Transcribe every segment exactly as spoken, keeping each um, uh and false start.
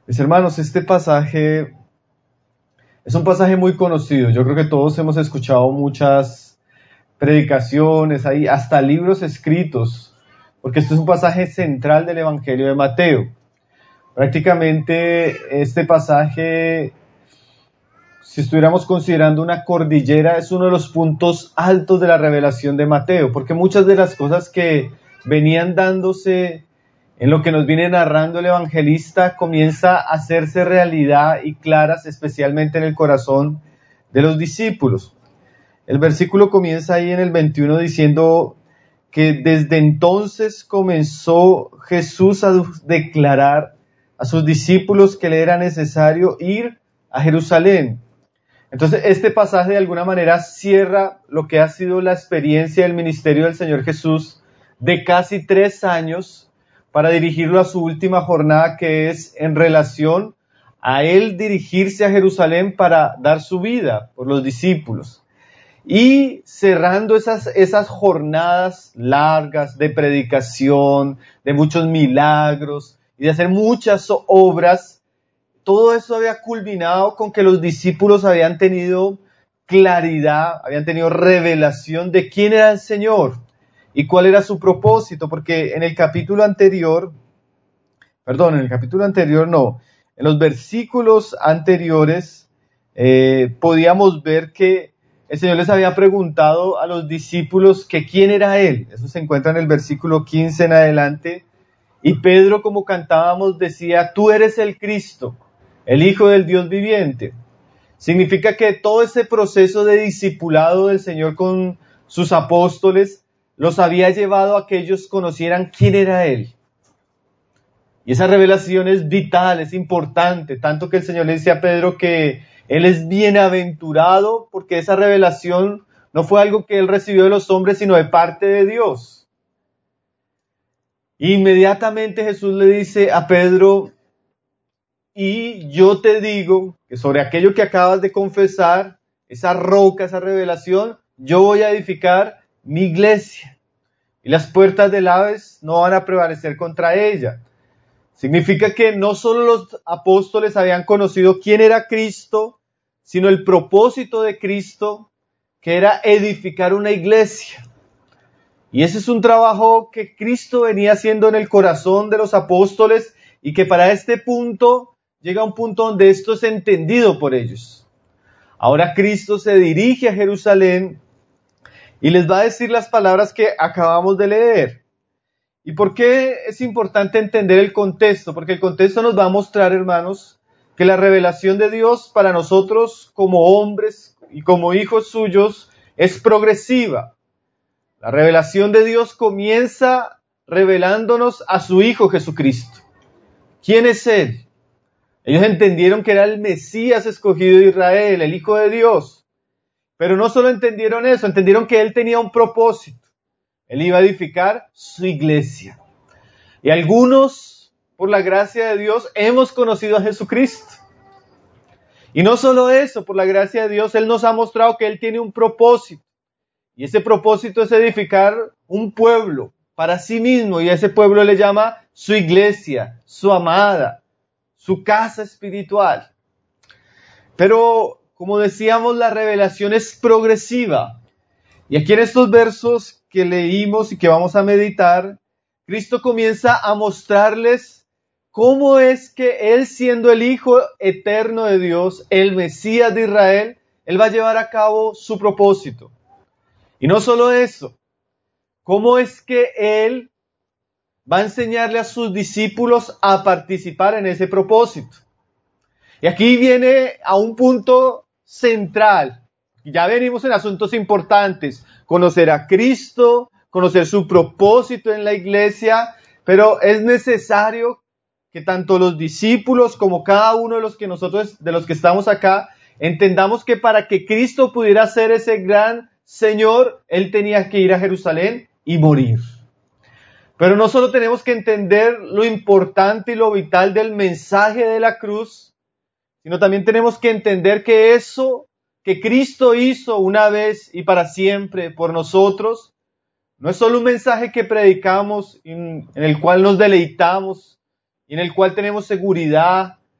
Mis hermanos, este pasaje es un pasaje muy conocido. Yo creo que todos hemos escuchado muchas predicaciones, hay hasta libros escritos, porque este es un pasaje central del Evangelio de Mateo. Prácticamente este pasaje, si estuviéramos considerando una cordillera, es uno de los puntos altos de la revelación de Mateo, porque muchas de las cosas que venían dándose en lo que nos viene narrando el evangelista comienza a hacerse realidad y claras, especialmente en el corazón de los discípulos. El versículo comienza ahí en el veintiuno diciendo que desde entonces comenzó Jesús a declarar a sus discípulos que le era necesario ir a Jerusalén. Entonces este pasaje de alguna manera cierra lo que ha sido la experiencia del ministerio del Señor Jesús de casi tres años para dirigirlo a su última jornada, que es en relación a él dirigirse a Jerusalén para dar su vida por los discípulos. Y cerrando esas, esas jornadas largas de predicación, de muchos milagros y de hacer muchas obras, todo eso había culminado con que los discípulos habían tenido claridad, habían tenido revelación de quién era el Señor y cuál era su propósito, porque en el capítulo anterior, perdón, en el capítulo anterior no, en los versículos anteriores eh, podíamos ver que el Señor les había preguntado a los discípulos que quién era Él. Eso se encuentra en el versículo quince en adelante. Y Pedro, como cantábamos, decía, tú eres el Cristo, el Hijo del Dios viviente. Significa que todo ese proceso de discipulado del Señor con sus apóstoles los había llevado a que ellos conocieran quién era Él. Y esa revelación es vital, es importante, tanto que el Señor le dice a Pedro que Él es bienaventurado porque esa revelación no fue algo que Él recibió de los hombres, sino de parte de Dios. Inmediatamente Jesús le dice a Pedro, y yo te digo que sobre aquello que acabas de confesar, esa roca, esa revelación, yo voy a edificar mi iglesia. Y las puertas del Hades no van a prevalecer contra ella. Significa que no solo los apóstoles habían conocido quién era Cristo, sino el propósito de Cristo, que era edificar una iglesia. Y ese es un trabajo que Cristo venía haciendo en el corazón de los apóstoles y que para este punto llega a un punto donde esto es entendido por ellos. Ahora Cristo se dirige a Jerusalén y les va a decir las palabras que acabamos de leer. ¿Y por qué es importante entender el contexto? Porque el contexto nos va a mostrar, hermanos, que la revelación de Dios para nosotros como hombres y como hijos suyos es progresiva. La revelación de Dios comienza revelándonos a su Hijo Jesucristo. ¿Quién es Él? Ellos entendieron que era el Mesías escogido de Israel, el Hijo de Dios. Pero no solo entendieron eso, entendieron que Él tenía un propósito. Él iba a edificar su iglesia. Y algunos, por la gracia de Dios, hemos conocido a Jesucristo. Y no solo eso, por la gracia de Dios, Él nos ha mostrado que Él tiene un propósito. Y ese propósito es edificar un pueblo para sí mismo. Y a ese pueblo le llama su iglesia, su amada, su casa espiritual. Pero, como decíamos, la revelación es progresiva. Y aquí en estos versos que leímos y que vamos a meditar, Cristo comienza a mostrarles cómo es que Él, siendo el Hijo eterno de Dios, el Mesías de Israel, Él va a llevar a cabo su propósito. Y no solo eso, cómo es que Él va a enseñarle a sus discípulos a participar en ese propósito. Y aquí viene a un punto central. Ya venimos en asuntos importantes, conocer a Cristo, conocer su propósito en la iglesia, pero es necesario que tanto los discípulos como cada uno de los que nosotros, de los que estamos acá, entendamos que para que Cristo pudiera ser ese gran Señor, Él tenía que ir a Jerusalén y morir. Pero no solo tenemos que entender lo importante y lo vital del mensaje de la cruz, sino también tenemos que entender que eso que Cristo hizo una vez y para siempre por nosotros, no es solo un mensaje que predicamos, en el cual nos deleitamos y en el cual tenemos seguridad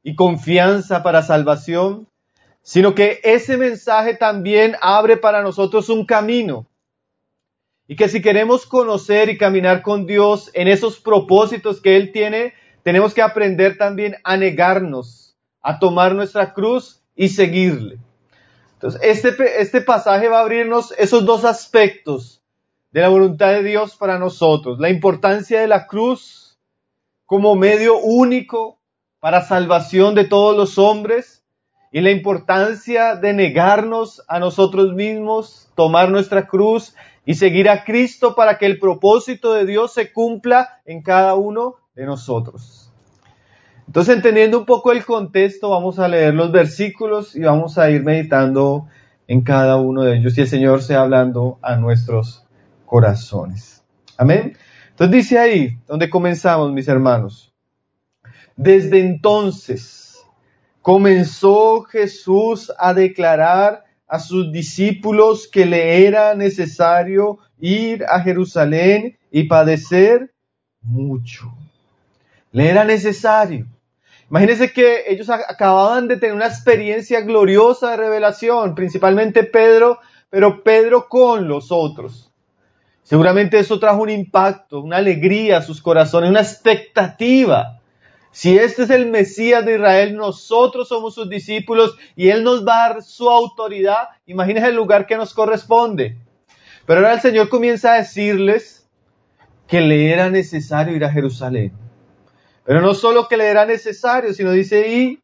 y confianza para salvación, sino que ese mensaje también abre para nosotros un camino. Y que si queremos conocer y caminar con Dios en esos propósitos que Él tiene, tenemos que aprender también a negarnos, a tomar nuestra cruz y seguirle. Entonces, este, este pasaje va a abrirnos esos dos aspectos de la voluntad de Dios para nosotros. La importancia de la cruz como medio único para salvación de todos los hombres y la importancia de negarnos a nosotros mismos, tomar nuestra cruz y seguir a Cristo para que el propósito de Dios se cumpla en cada uno de nosotros. Entonces, entendiendo un poco el contexto, vamos a leer los versículos y vamos a ir meditando en cada uno de ellos y el Señor sea hablando a nuestros corazones. Amén. Entonces dice ahí, donde comenzamos, mis hermanos. Desde entonces comenzó Jesús a declarar a sus discípulos que le era necesario ir a Jerusalén y padecer mucho. Le era necesario. Imagínense que ellos acababan de tener una experiencia gloriosa de revelación, principalmente Pedro, pero Pedro con los otros. Seguramente eso trajo un impacto, una alegría a sus corazones, una expectativa. Si este es el Mesías de Israel, nosotros somos sus discípulos y Él nos va a dar su autoridad. Imagínense el lugar que nos corresponde. Pero ahora el Señor comienza a decirles que le era necesario ir a Jerusalén. Pero no solo que le era necesario, sino dice y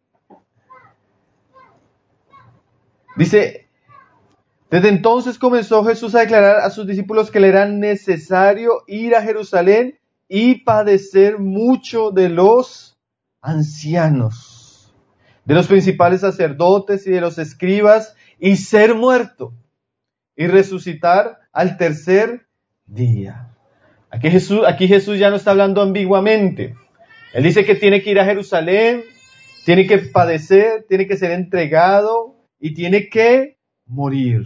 dice, desde entonces comenzó Jesús a declarar a sus discípulos que le era necesario ir a Jerusalén y padecer mucho de los ancianos, de los principales sacerdotes y de los escribas, y ser muerto y resucitar al tercer día. Aquí Jesús, aquí Jesús ya no está hablando ambiguamente. Él dice que tiene que ir a Jerusalén, tiene que padecer, tiene que ser entregado y tiene que morir.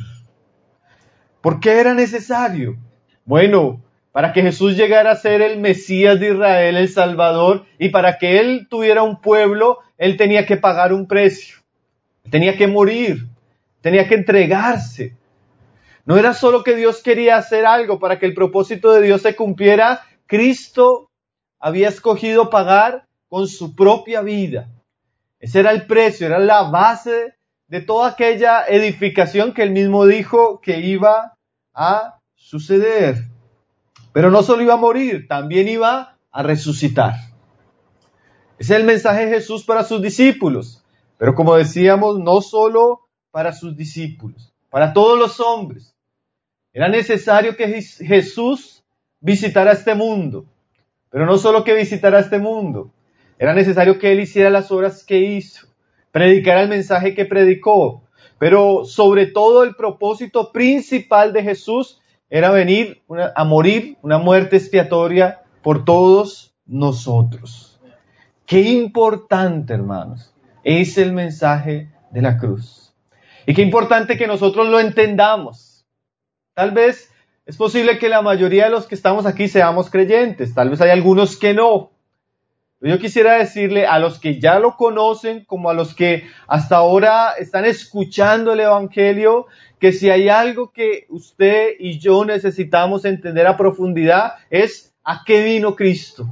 ¿Por qué era necesario? Bueno, para que Jesús llegara a ser el Mesías de Israel, el Salvador, y para que Él tuviera un pueblo, Él tenía que pagar un precio. Tenía que morir, tenía que entregarse. No era solo que Dios quería hacer algo para que el propósito de Dios se cumpliera. Cristo había escogido pagar con su propia vida. Ese era el precio, era la base de toda aquella edificación que Él mismo dijo que iba a suceder. Pero no solo iba a morir, también iba a resucitar. Ese es el mensaje de Jesús para sus discípulos. Pero como decíamos, no solo para sus discípulos, para todos los hombres. Era necesario que Jesús visitara este mundo. Pero no solo que visitara este mundo. Era necesario que Él hiciera las obras que hizo. Predicara el mensaje que predicó. Pero sobre todo el propósito principal de Jesús era venir una, a morir una muerte expiatoria por todos nosotros. Qué importante, hermanos, es el mensaje de la cruz. Y qué importante que nosotros lo entendamos. Tal vez es posible que la mayoría de los que estamos aquí seamos creyentes. Tal vez hay algunos que no. Yo quisiera decirle a los que ya lo conocen, como a los que hasta ahora están escuchando el Evangelio, que si hay algo que usted y yo necesitamos entender a profundidad, es a qué vino Cristo.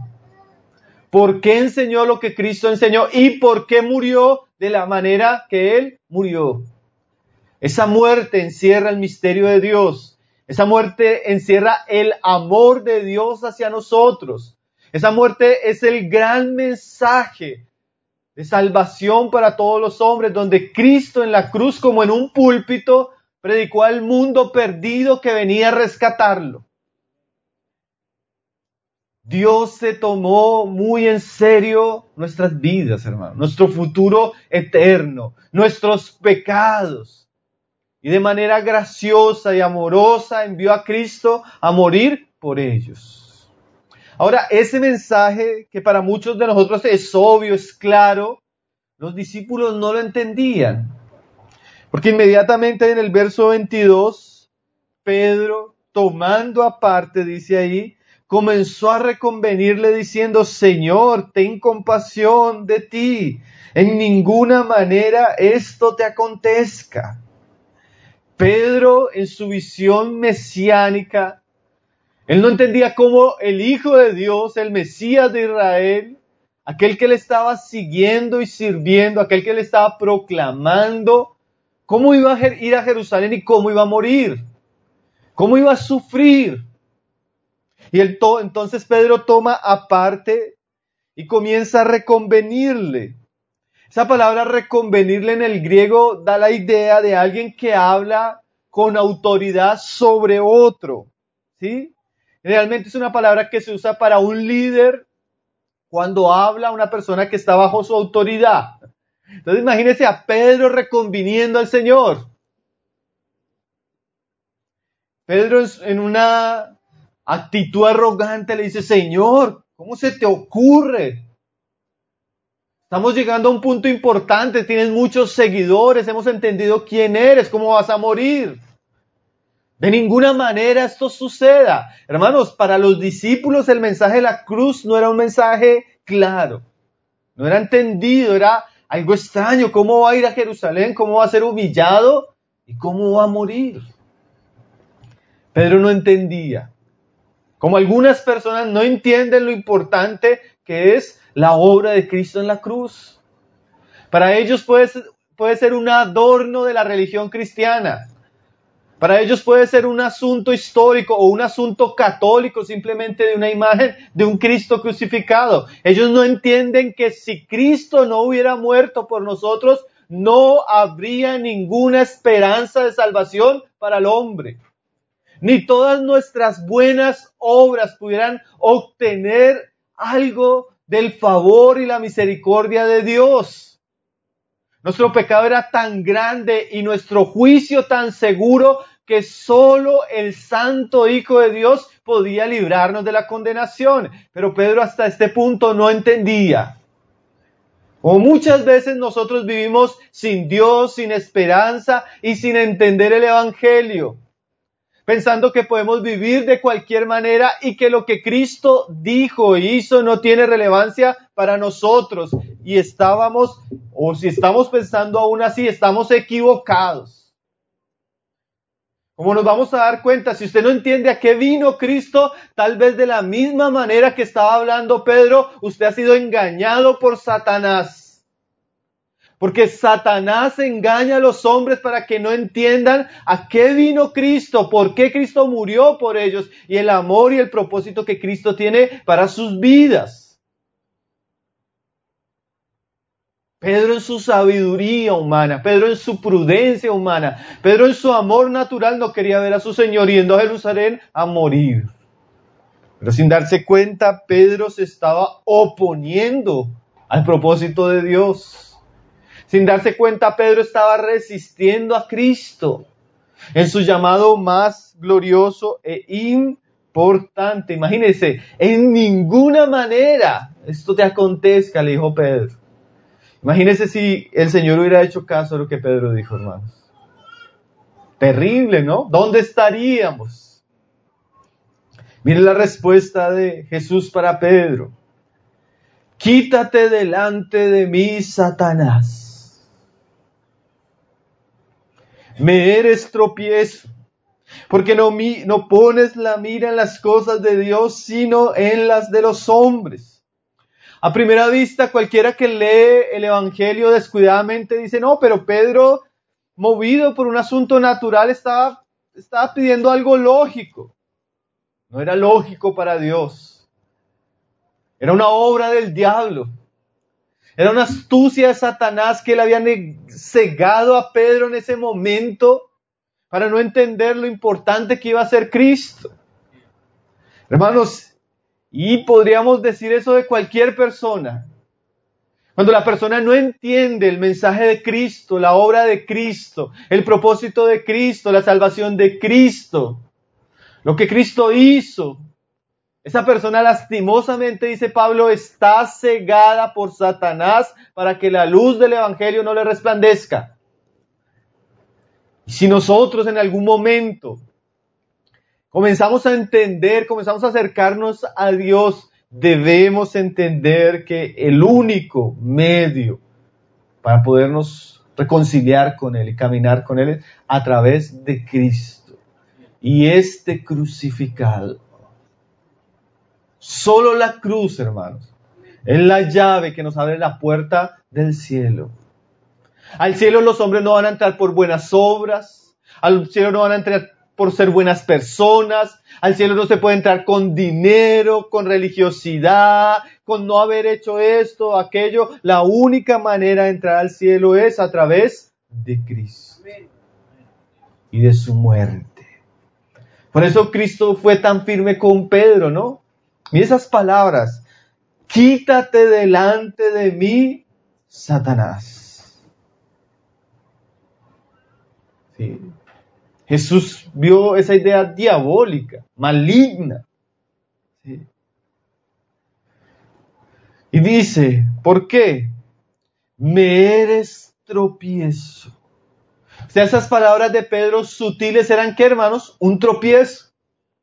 ¿Por qué enseñó lo que Cristo enseñó? ¿Y por qué murió de la manera que Él murió? Esa muerte encierra el misterio de Dios. Esa muerte encierra el amor de Dios hacia nosotros. Esa muerte es el gran mensaje de salvación para todos los hombres, donde Cristo en la cruz, como en un púlpito, predicó al mundo perdido que venía a rescatarlo. Dios se tomó muy en serio nuestras vidas, hermano, nuestro futuro eterno, nuestros pecados. Y de manera graciosa y amorosa envió a Cristo a morir por ellos. Ahora, ese mensaje que para muchos de nosotros es obvio, es claro, los discípulos no lo entendían. Porque inmediatamente en el verso veintidós, Pedro, tomando aparte, dice ahí, comenzó a reconvenirle diciendo, Señor, ten compasión de ti. En ninguna manera esto te acontezca. Pedro, en su visión mesiánica, él no entendía cómo el Hijo de Dios, el Mesías de Israel, aquel que le estaba siguiendo y sirviendo, aquel que le estaba proclamando, cómo iba a ir a Jerusalén y cómo iba a morir, cómo iba a sufrir. Y él to- entonces Pedro toma aparte y comienza a reconvenirle. Esa palabra reconvenirle en el griego da la idea de alguien que habla con autoridad sobre otro, ¿sí? Realmente es una palabra que se usa para un líder cuando habla a una persona que está bajo su autoridad. Entonces imagínese a Pedro reconviniendo al Señor. Pedro en una actitud arrogante le dice, Señor, ¿cómo se te ocurre? Estamos llegando a un punto importante, tienes muchos seguidores, hemos entendido quién eres, cómo vas a morir. De ninguna manera esto suceda. Hermanos, para los discípulos el mensaje de la cruz no era un mensaje claro, no era entendido, era algo extraño. ¿Cómo va a ir a Jerusalén? ¿Cómo va a ser humillado? ¿Y cómo va a morir? Pedro no entendía. Como algunas personas no entienden lo importante que es la obra de Cristo en la cruz. Para ellos puede ser, puede ser un adorno de la religión cristiana. Para ellos puede ser un asunto histórico o un asunto católico, simplemente de una imagen de un Cristo crucificado. Ellos no entienden que si Cristo no hubiera muerto por nosotros, no habría ninguna esperanza de salvación para el hombre. Ni todas nuestras buenas obras pudieran obtener algo del favor y la misericordia de Dios. Nuestro pecado era tan grande y nuestro juicio tan seguro que solo el Santo Hijo de Dios podía librarnos de la condenación. Pero Pedro hasta este punto no entendía. O muchas veces nosotros vivimos sin Dios, sin esperanza y sin entender el Evangelio, pensando que podemos vivir de cualquier manera y que lo que Cristo dijo e hizo no tiene relevancia para nosotros. Y estábamos, o si estamos pensando aún así, estamos equivocados. Como nos vamos a dar cuenta, si usted no entiende a qué vino Cristo, tal vez de la misma manera que estaba hablando Pedro, usted ha sido engañado por Satanás. Porque Satanás engaña a los hombres para que no entiendan a qué vino Cristo, por qué Cristo murió por ellos y el amor y el propósito que Cristo tiene para sus vidas. Pedro en su sabiduría humana, Pedro en su prudencia humana, Pedro en su amor natural no quería ver a su Señor yendo a Jerusalén a morir. Pero sin darse cuenta, Pedro se estaba oponiendo al propósito de Dios. Sin darse cuenta, Pedro estaba resistiendo a Cristo en su llamado más glorioso e importante. Imagínense, en ninguna manera esto te acontezca, le dijo Pedro. Imagínense si el Señor hubiera hecho caso a lo que Pedro dijo, hermanos. Terrible, ¿no? ¿Dónde estaríamos? Miren la respuesta de Jesús para Pedro. Quítate delante de mí, Satanás. Me eres tropiezo, porque no, mi, no pones la mira en las cosas de Dios, sino en las de los hombres. A primera vista, cualquiera que lee el Evangelio descuidadamente dice, no, pero Pedro, movido por un asunto natural, estaba, estaba pidiendo algo lógico. No era lógico para Dios. Era una obra del diablo. Era una astucia de Satanás que le había cegado a Pedro en ese momento para no entender lo importante que iba a ser Cristo. Hermanos, y podríamos decir eso de cualquier persona. Cuando la persona no entiende el mensaje de Cristo, la obra de Cristo, el propósito de Cristo, la salvación de Cristo, lo que Cristo hizo, esa persona lastimosamente, dice Pablo, está cegada por Satanás para que la luz del Evangelio no le resplandezca. Y si nosotros en algún momento comenzamos a entender, comenzamos a acercarnos a Dios, debemos entender que el único medio para podernos reconciliar con Él y caminar con Él es a través de Cristo y este crucificado. Solo la cruz, hermanos, es la llave que nos abre la puerta del cielo. Al cielo los hombres no van a entrar por buenas obras, al cielo no van a entrar por ser buenas personas, al cielo no se puede entrar con dinero, con religiosidad, con no haber hecho esto, aquello. La única manera de entrar al cielo es a través de Cristo y de su muerte. Por eso Cristo fue tan firme con Pedro, ¿no? Mira esas palabras: quítate delante de mí, Satanás. Sí. Jesús vio esa idea diabólica, maligna. ¿Sí? Y dice, ¿por qué? Me eres tropiezo. O sea, esas palabras de Pedro sutiles eran, ¿qué, hermanos? Un tropiezo.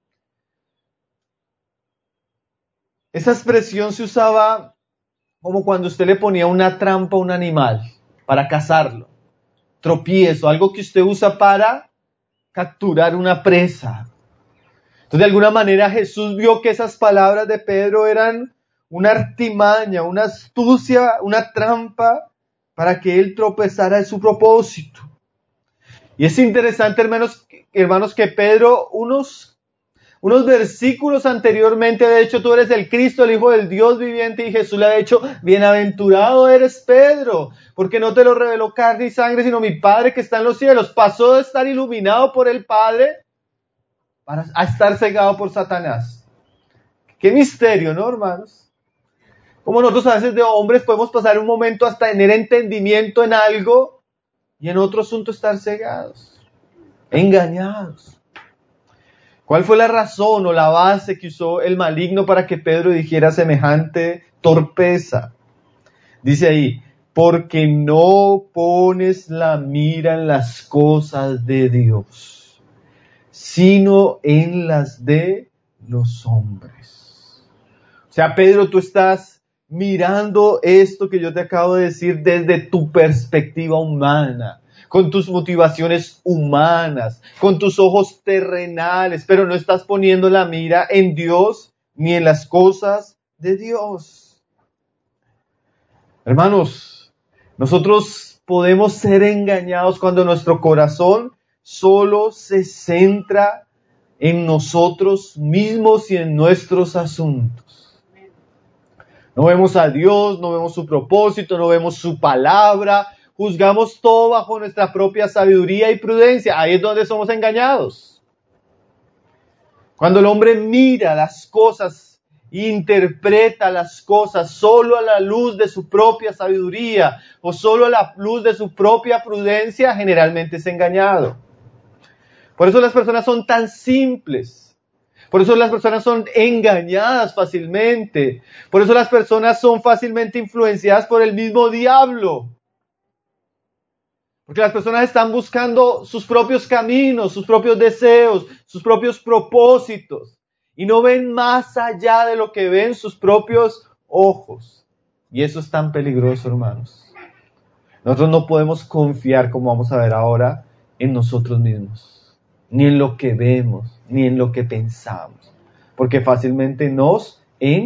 Esa expresión se usaba como cuando usted le ponía una trampa a un animal para cazarlo. Tropiezo, algo que usted usa para capturar una presa. Entonces, de alguna manera, Jesús vio que esas palabras de Pedro eran una artimaña, una astucia, una trampa para que él tropezara en su propósito. Y es interesante, hermanos, hermanos que Pedro, unos, unos versículos anteriormente, de hecho, tú eres el Cristo, el Hijo del Dios viviente, y Jesús le ha dicho, bienaventurado eres Pedro, porque no te lo reveló carne y sangre, sino mi Padre que está en los cielos. Pasó de estar iluminado por el Padre para a estar cegado por Satanás. Qué misterio, ¿no, hermanos? Como nosotros a veces de hombres podemos pasar un momento hasta tener entendimiento en algo y en otro asunto estar cegados, engañados. ¿Cuál fue la razón o la base que usó el maligno para que Pedro dijera semejante torpeza? Dice ahí, porque no pones la mira en las cosas de Dios, sino en las de los hombres. O sea, Pedro, tú estás mirando esto que yo te acabo de decir desde tu perspectiva humana, con tus motivaciones humanas, con tus ojos terrenales, pero no estás poniendo la mira en Dios ni en las cosas de Dios. Hermanos, nosotros podemos ser engañados cuando nuestro corazón solo se centra en nosotros mismos y en nuestros asuntos. No vemos a Dios, no vemos su propósito, no vemos su palabra, juzgamos todo bajo nuestra propia sabiduría y prudencia. Ahí es donde somos engañados. Cuando el hombre mira las cosas, interpreta las cosas solo a la luz de su propia sabiduría o solo a la luz de su propia prudencia, generalmente es engañado. Por eso las personas son tan simples. Por eso las personas son engañadas fácilmente. Por eso las personas son fácilmente influenciadas por el mismo diablo. Porque las personas están buscando sus propios caminos, sus propios deseos, sus propios propósitos. Y no ven más allá de lo que ven sus propios ojos. Y eso es tan peligroso, hermanos. Nosotros no podemos confiar, como vamos a ver ahora, en nosotros mismos. Ni en lo que vemos, ni en lo que pensamos. Porque fácilmente nos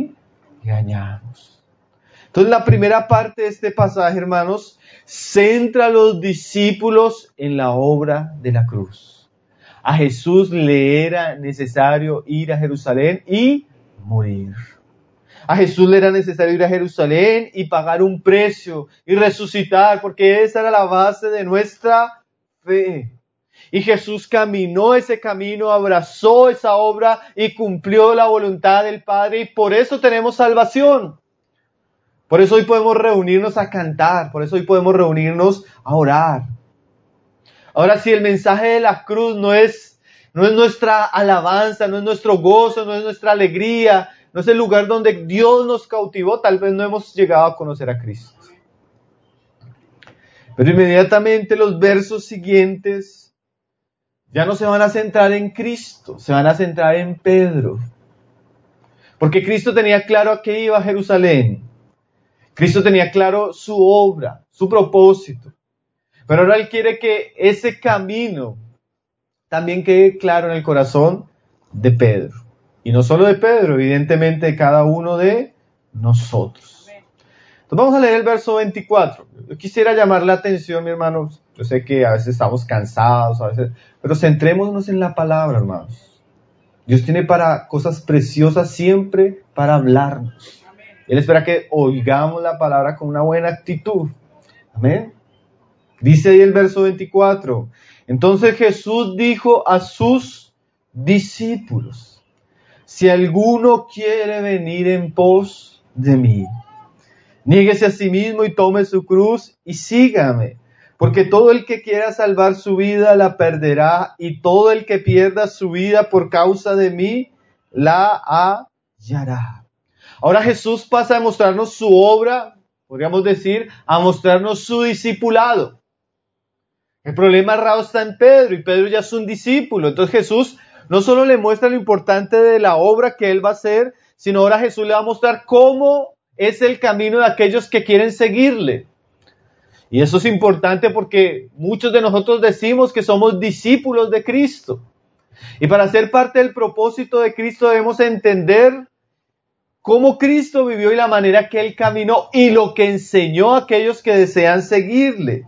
engañamos. Entonces la primera parte de este pasaje, hermanos, centra a los discípulos en la obra de la cruz. A Jesús le era necesario ir a Jerusalén y morir. A Jesús le era necesario ir a Jerusalén y pagar un precio y resucitar, porque esa era la base de nuestra fe. Y Jesús caminó ese camino, abrazó esa obra y cumplió la voluntad del Padre, y por eso tenemos salvación. Por eso hoy podemos reunirnos a cantar, por eso hoy podemos reunirnos a orar. Ahora, si el mensaje de la cruz no es, no es nuestra alabanza, no es nuestro gozo, no es nuestra alegría, no es el lugar donde Dios nos cautivó, tal vez no hemos llegado a conocer a Cristo. Pero inmediatamente los versos siguientes ya no se van a centrar en Cristo, se van a centrar en Pedro. Porque Cristo tenía claro a qué iba a Jerusalén. Cristo tenía claro su obra, su propósito. Pero ahora Él quiere que ese camino también quede claro en el corazón de Pedro. Y no solo de Pedro, evidentemente de cada uno de nosotros. Entonces vamos a leer el verso veinticuatro. Yo quisiera llamar la atención, mi hermano. Yo sé que a veces estamos cansados, a veces, pero centrémonos en la palabra, hermanos. Dios tiene para cosas preciosas siempre para hablarnos. Él espera que oigamos la palabra con una buena actitud. Amén. Dice ahí el verso veinticuatro. Entonces Jesús dijo a sus discípulos: si alguno quiere venir en pos de mí, niéguese a sí mismo y tome su cruz y sígame. Porque todo el que quiera salvar su vida la perderá, y todo el que pierda su vida por causa de mí la hallará. Ahora Jesús pasa a mostrarnos su obra, podríamos decir, a mostrarnos su discipulado. El problema errado está en Pedro, y Pedro ya es un discípulo. Entonces Jesús no solo le muestra lo importante de la obra que él va a hacer, sino ahora Jesús le va a mostrar cómo es el camino de aquellos que quieren seguirle. Y eso es importante porque muchos de nosotros decimos que somos discípulos de Cristo. Y para ser parte del propósito de Cristo debemos entender cómo Cristo vivió y la manera que Él caminó y lo que enseñó a aquellos que desean seguirle.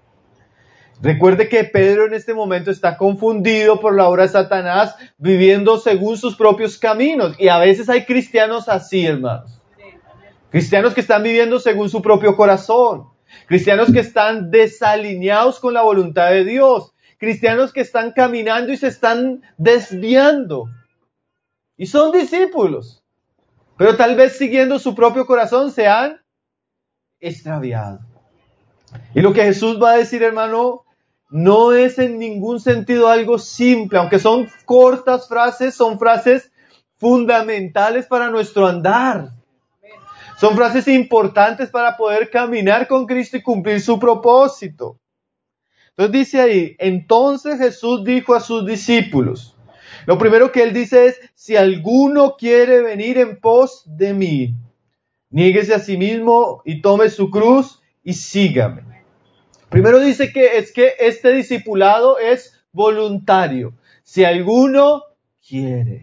Recuerde que Pedro en este momento está confundido por la obra de Satanás, viviendo según sus propios caminos. Y a veces hay cristianos así, hermanos. Cristianos que están viviendo según su propio corazón. Cristianos que están desalineados con la voluntad de Dios. Cristianos que están caminando y se están desviando. Y son discípulos. Pero tal vez siguiendo su propio corazón se han extraviado. Y lo que Jesús va a decir, hermano, no es en ningún sentido algo simple. Aunque son cortas frases, son frases fundamentales para nuestro andar. Son frases importantes para poder caminar con Cristo y cumplir su propósito. Entonces dice ahí, entonces Jesús dijo a sus discípulos, lo primero que Él dice es, si alguno quiere venir en pos de mí, niéguese a sí mismo y tome su cruz y sígame. Primero dice que es que este discipulado es voluntario. Si alguno quiere.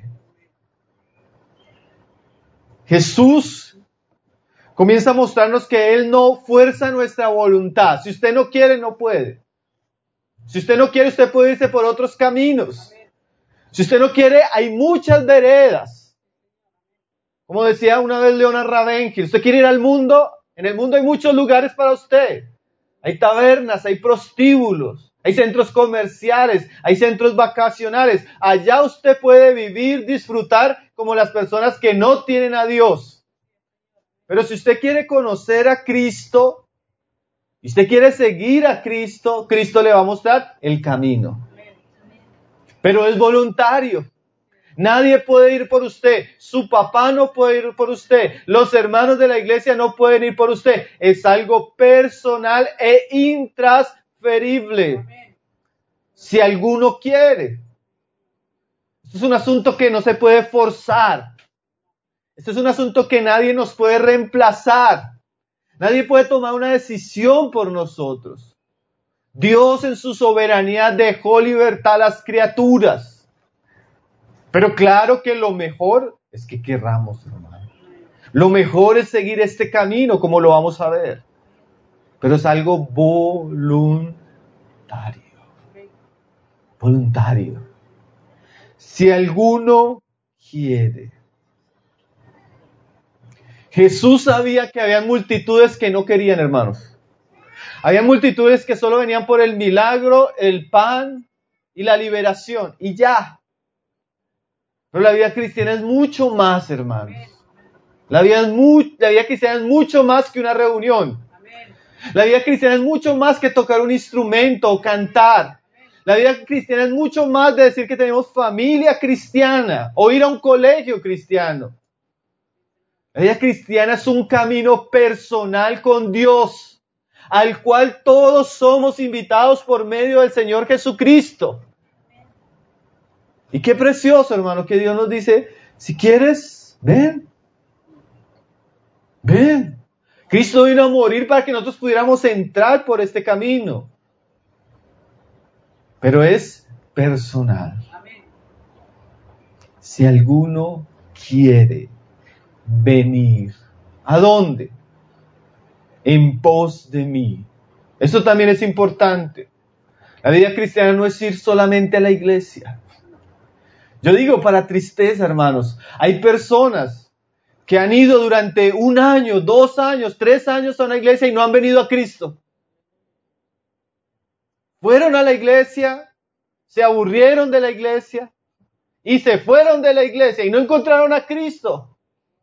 Jesús comienza a mostrarnos que Él no fuerza nuestra voluntad. Si usted no quiere, no puede. Si usted no quiere, usted puede irse por otros caminos. Si usted no quiere, hay muchas veredas. Como decía una vez Leonard Ravenhill, usted quiere ir al mundo, en el mundo hay muchos lugares para usted. Hay tabernas, hay prostíbulos, hay centros comerciales, hay centros vacacionales. Allá usted puede vivir, disfrutar como las personas que no tienen a Dios. Pero si usted quiere conocer a Cristo, y usted quiere seguir a Cristo, Cristo le va a mostrar el camino. Pero es voluntario. Nadie puede ir por usted. Su papá no puede ir por usted. Los hermanos de la iglesia no pueden ir por usted. Es algo personal e intransferible. Si alguno quiere. Esto es un asunto que no se puede forzar. Esto es un asunto que nadie nos puede reemplazar. Nadie puede tomar una decisión por nosotros. Dios en su soberanía dejó libertad a las criaturas. Pero claro que lo mejor es que querramos, hermano. Lo mejor es seguir este camino, como lo vamos a ver. Pero es algo voluntario. Voluntario. Si alguno quiere. Jesús sabía que había multitudes que no querían, hermanos. Había multitudes que solo venían por el milagro, el pan y la liberación. Y ya. Pero la vida cristiana es mucho más, hermanos. La vida, es muy, la vida cristiana es mucho más que una reunión. La vida cristiana es mucho más que tocar un instrumento o cantar. La vida cristiana es mucho más de decir que tenemos familia cristiana o ir a un colegio cristiano. La vida cristiana es un camino personal con Dios, al cual todos somos invitados por medio del Señor Jesucristo. Y qué precioso, hermano, que Dios nos dice, si quieres, ven. Ven. Cristo vino a morir para que nosotros pudiéramos entrar por este camino. Pero es personal. Si alguno quiere venir, ¿a dónde? En pos de mí. Eso también es importante. La vida cristiana no es ir solamente a la iglesia. Yo digo para tristeza, hermanos, hay personas que han ido durante un año, dos años, tres años a una iglesia y no han venido a Cristo. Fueron a la iglesia, se aburrieron de la iglesia y se fueron de la iglesia y no encontraron a Cristo.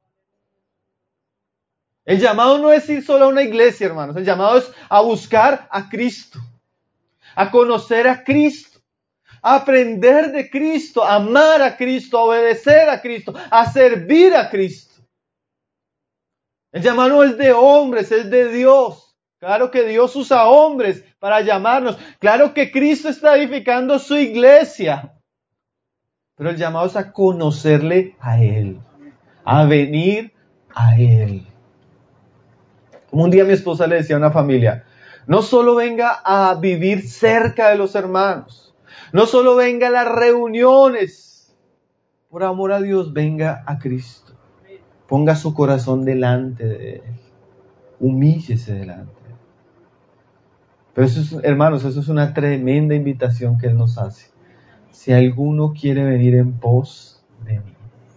El llamado no es ir solo a una iglesia, hermanos. El llamado es a buscar a Cristo, a conocer a Cristo, a aprender de Cristo, a amar a Cristo, a obedecer a Cristo, a servir a Cristo. El llamado no es de hombres, es de Dios. Claro que Dios usa hombres para llamarnos. Claro que Cristo está edificando su iglesia. Pero el llamado es a conocerle a Él, a venir a Él. Como un día mi esposa le decía a una familia, no solo venga a vivir cerca de los hermanos, no solo venga a las reuniones, por amor a Dios, venga a Cristo. Ponga su corazón delante de Él. Humíllese delante de Él. Pero eso es, hermanos, eso es una tremenda invitación que Él nos hace. Si alguno quiere venir en pos de mí.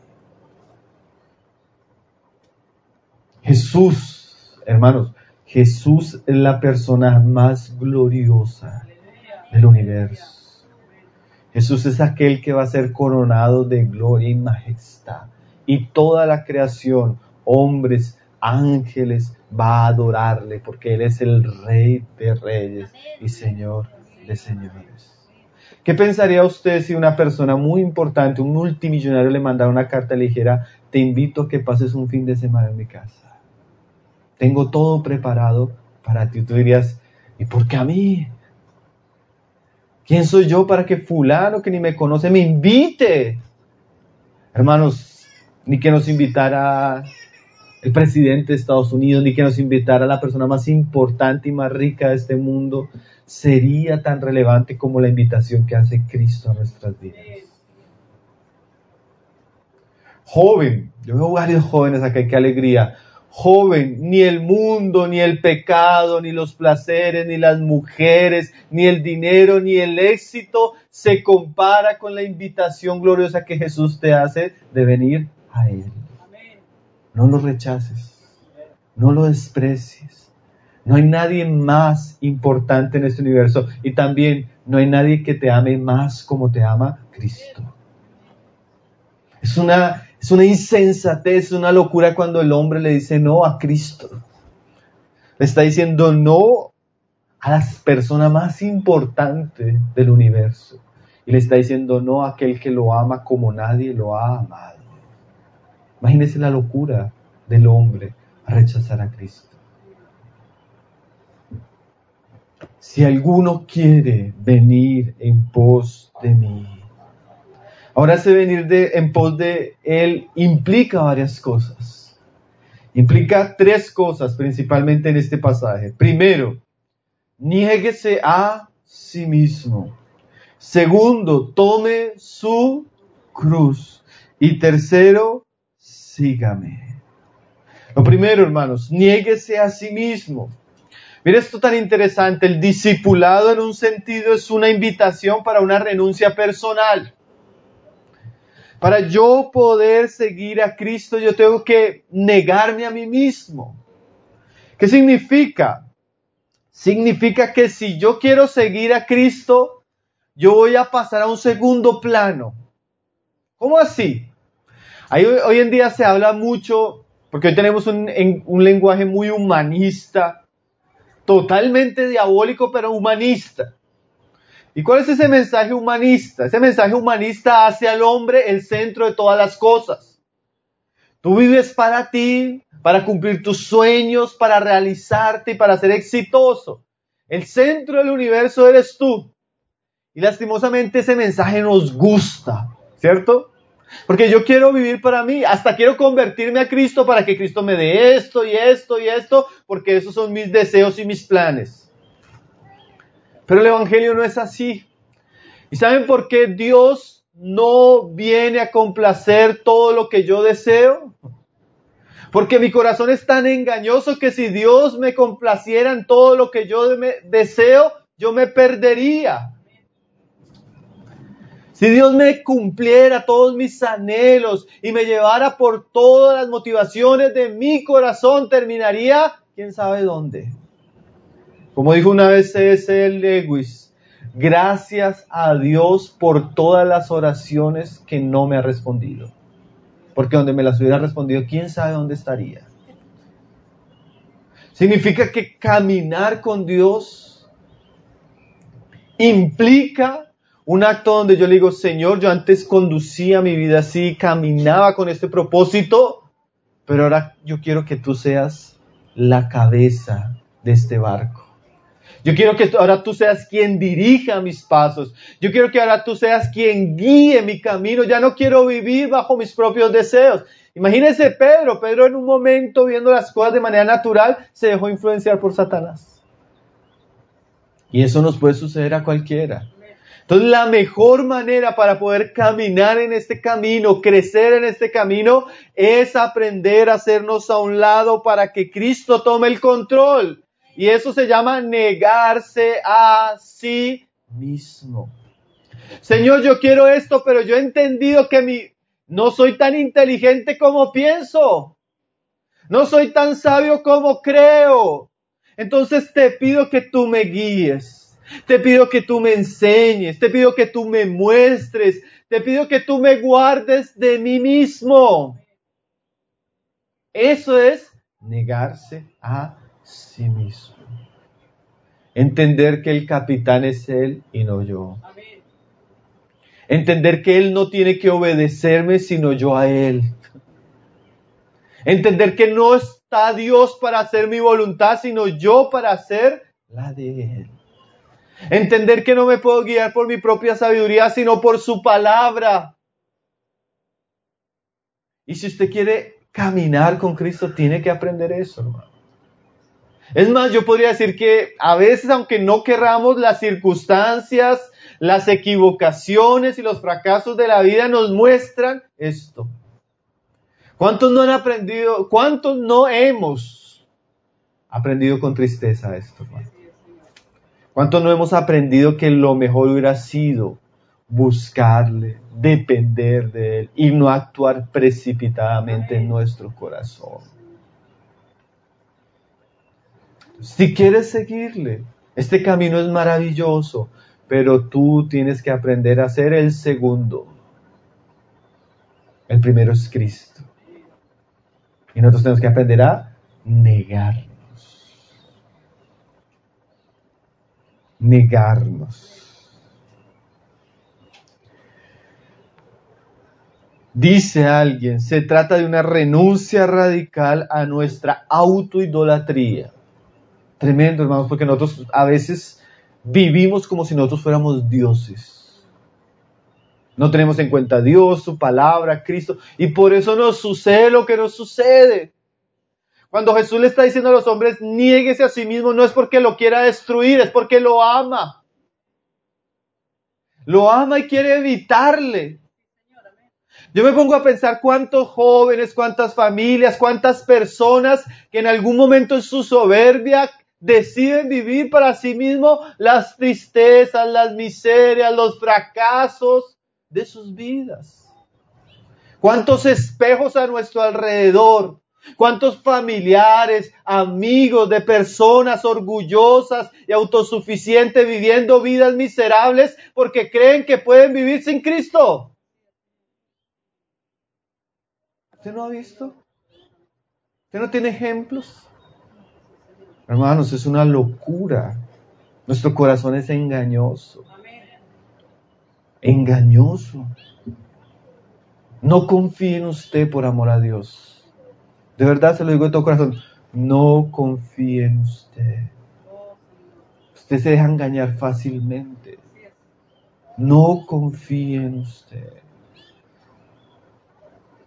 Jesús, hermanos, Jesús es la persona más gloriosa del universo. Jesús es aquel que va a ser coronado de gloria y majestad. Y toda la creación, hombres, ángeles, va a adorarle porque Él es el Rey de Reyes y Señor de Señores. ¿Qué pensaría usted si una persona muy importante, un multimillonario, le mandara una carta y le dijera, te invito a que pases un fin de semana en mi casa? Tengo todo preparado para ti. Tú dirías, ¿y por qué a mí? ¿Quién soy yo para que fulano que ni me conoce me invite? Hermanos, ni que nos invitara el presidente de Estados Unidos, ni que nos invitara la persona más importante y más rica de este mundo, sería tan relevante como la invitación que hace Cristo a nuestras vidas. Joven, yo veo varios jóvenes acá, qué alegría. Joven, ni el mundo, ni el pecado, ni los placeres, ni las mujeres, ni el dinero, ni el éxito se compara con la invitación gloriosa que Jesús te hace de venir a Él. No lo rechaces, no lo desprecies. No hay nadie más importante en este universo y también no hay nadie que te ame más como te ama Cristo. Es una, es una insensatez, es una locura cuando el hombre le dice no a Cristo. Le está diciendo no a la persona más importante del universo. Y le está diciendo no a aquel que lo ama como nadie lo ha amado. Imagínese la locura del hombre a rechazar a Cristo. Si alguno quiere venir en pos de mí. Ahora ese venir de, en pos de Él implica varias cosas. Implica tres cosas principalmente en este pasaje. Primero, niéguese a sí mismo. Segundo, tome su cruz. Y tercero, sígame. Lo primero, hermanos, niéguese a sí mismo. Mira esto tan interesante, el discipulado en un sentido es una invitación para una renuncia personal. Para yo poder seguir a Cristo, yo tengo que negarme a mí mismo. ¿Qué significa? Significa que si yo quiero seguir a Cristo, yo voy a pasar a un segundo plano. ¿Cómo así? Ahí, hoy en día se habla mucho, porque hoy tenemos un, un lenguaje muy humanista, totalmente diabólico, pero humanista. ¿Y cuál es ese mensaje humanista? Ese mensaje humanista hace al hombre el centro de todas las cosas. Tú vives para ti, para cumplir tus sueños, para realizarte y para ser exitoso. El centro del universo eres tú. Y lastimosamente ese mensaje nos gusta. ¿cierto? Porque yo quiero vivir para mí, hasta quiero convertirme a Cristo para que Cristo me dé esto y esto y esto, porque esos son mis deseos y mis planes. Pero el Evangelio no es así. ¿Y saben por qué Dios no viene a complacer todo lo que yo deseo? Porque mi corazón es tan engañoso que si Dios me complaciera en todo lo que yo me deseo, yo me perdería. Si Dios me cumpliera todos mis anhelos y me llevara por todas las motivaciones de mi corazón, terminaría quién sabe dónde. Como dijo una vez C S Lewis, gracias a Dios por todas las oraciones que no me ha respondido. Porque donde me las hubiera respondido, quién sabe dónde estaría. Significa que caminar con Dios implica un acto donde yo le digo, Señor, yo antes conducía mi vida así, caminaba con este propósito, pero ahora yo quiero que tú seas la cabeza de este barco. Yo quiero que ahora tú seas quien dirija mis pasos. Yo quiero que ahora tú seas quien guíe mi camino. Ya no quiero vivir bajo mis propios deseos. Imagínense Pedro. Pedro en un momento, viendo las cosas de manera natural, se dejó influenciar por Satanás. Y eso nos puede suceder a cualquiera. Entonces la mejor manera para poder caminar en este camino, crecer en este camino, es aprender a hacernos a un lado para que Cristo tome el control. Y eso se llama negarse a sí mismo. Señor, yo quiero esto, pero yo he entendido que mi, no soy tan inteligente como pienso. No soy tan sabio como creo. Entonces te pido que tú me guíes. Te pido que tú me enseñes, te pido que tú me muestres, te pido que tú me guardes de mí mismo. Eso es negarse a sí mismo. Entender que el capitán es Él y no yo. Entender que Él no tiene que obedecerme sino yo a Él. Entender que no está Dios para hacer mi voluntad sino yo para hacer la de Él. Entender que no me puedo guiar por mi propia sabiduría, sino por su palabra. Y si usted quiere caminar con Cristo, tiene que aprender eso, hermano. Es más, yo podría decir que a veces, aunque no querramos, las circunstancias, las equivocaciones y los fracasos de la vida nos muestran esto. ¿Cuántos no han aprendido, cuántos no hemos aprendido con tristeza esto, hermano? ¿Cuánto no hemos aprendido que lo mejor hubiera sido buscarle, depender de Él y no actuar precipitadamente en nuestro corazón? Si quieres seguirle, este camino es maravilloso, pero tú tienes que aprender a ser el segundo. El primero es Cristo. Y nosotros tenemos que aprender a negarnos. Negarnos. Dice alguien, se trata de una renuncia radical a nuestra autoidolatría. Tremendo, hermanos, porque nosotros a veces vivimos como si nosotros fuéramos dioses. No tenemos en cuenta a Dios, su palabra, Cristo, y por eso nos sucede lo que nos sucede. Cuando Jesús le está diciendo a los hombres, niéguese a sí mismo, no es porque lo quiera destruir, es porque lo ama. Lo ama y quiere evitarle. Yo me pongo a pensar cuántos jóvenes, cuántas familias, cuántas personas que en algún momento en su soberbia deciden vivir para sí mismos las tristezas, las miserias, los fracasos de sus vidas. Cuántos espejos a nuestro alrededor. ¿Cuántos familiares, amigos de personas orgullosas y autosuficientes viviendo vidas miserables porque creen que pueden vivir sin Cristo? ¿Usted no ha visto? ¿Usted no tiene ejemplos? Hermanos, es una locura. Nuestro corazón es engañoso. Engañoso. No confíe en usted por amor a Dios. De verdad se lo digo de todo corazón. No confíe en usted. Usted se deja engañar fácilmente. No confíe en usted.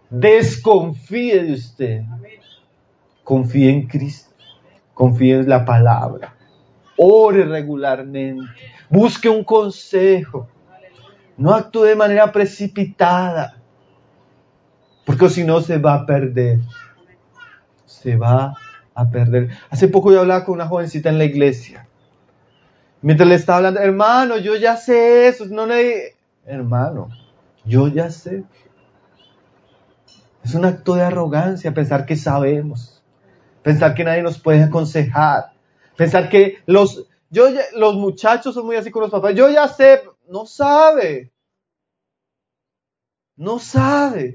desconfíe de usted. Confíe en Cristo, confíe en la palabra, ore regularmente, busque un consejo, no actúe de manera precipitada, porque si no se va a perder, se va a perder. Hace poco yo hablaba con una jovencita en la iglesia, mientras le estaba hablando, hermano, yo ya sé eso, no le... hermano, yo ya sé. Es un acto de arrogancia pensar que sabemos. Pensar que nadie nos puede aconsejar. Pensar que los, yo ya, los muchachos son muy así con los papás. Yo ya sé. No sabe. No sabe.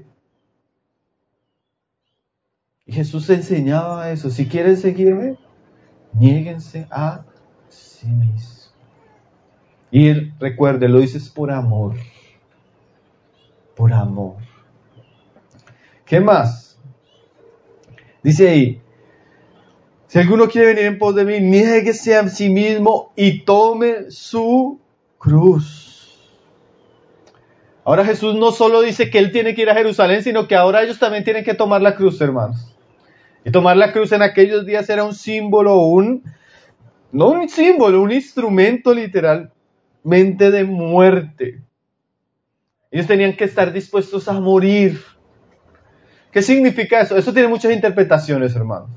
Y Jesús enseñaba eso. Si quieren seguirme, niéguense a sí mismos. Y él, recuerde, lo dices por amor. Por amor. ¿Qué más? Dice ahí. Si alguno quiere venir en pos de mí, niéguese a sí mismo y tome su cruz. Ahora Jesús no solo dice que Él tiene que ir a Jerusalén, sino que ahora ellos también tienen que tomar la cruz, hermanos. Y tomar la cruz en aquellos días era un símbolo, un, no un símbolo, un instrumento literalmente de muerte. Ellos tenían que estar dispuestos a morir. ¿Qué significa eso? Eso tiene muchas interpretaciones, hermanos.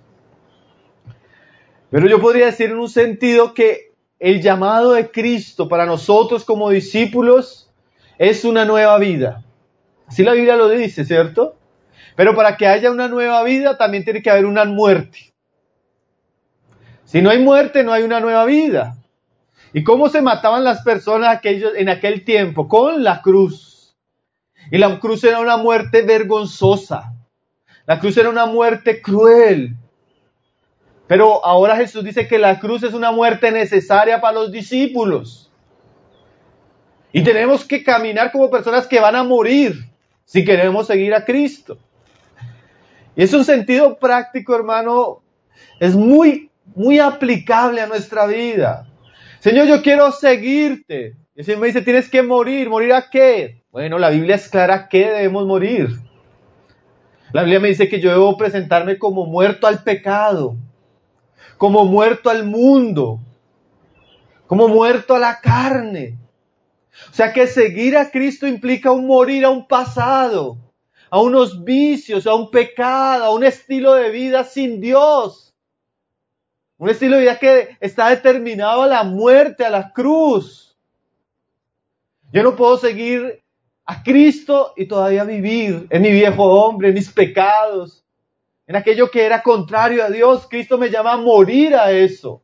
Pero yo podría decir en un sentido que el llamado de Cristo para nosotros como discípulos es una nueva vida. Así la Biblia lo dice, ¿cierto? Pero para que haya una nueva vida también tiene que haber una muerte. Si no hay muerte, no hay una nueva vida. ¿Y cómo se mataban las personas aquellos, en aquel tiempo? Con la cruz. Y la cruz era una muerte vergonzosa. La cruz era una muerte cruel. Pero ahora Jesús dice que la cruz es una muerte necesaria para los discípulos. Y tenemos que caminar como personas que van a morir si queremos seguir a Cristo. Y es un sentido práctico, hermano, es muy, muy aplicable a nuestra vida. Señor, yo quiero seguirte. Y el Señor me dice, tienes que morir. ¿Morir a qué? Bueno, la Biblia es clara a qué debemos morir. La Biblia me dice que yo debo presentarme como muerto al pecado, como muerto al mundo, como muerto a la carne. O sea que seguir a Cristo implica un morir a un pasado, a unos vicios, a un pecado, a un estilo de vida sin Dios. Un estilo de vida que está determinado a la muerte, a la cruz. Yo no puedo seguir a Cristo y todavía vivir en mi viejo hombre, en mis pecados, en aquello que era contrario a Dios. Cristo me llama a morir a eso.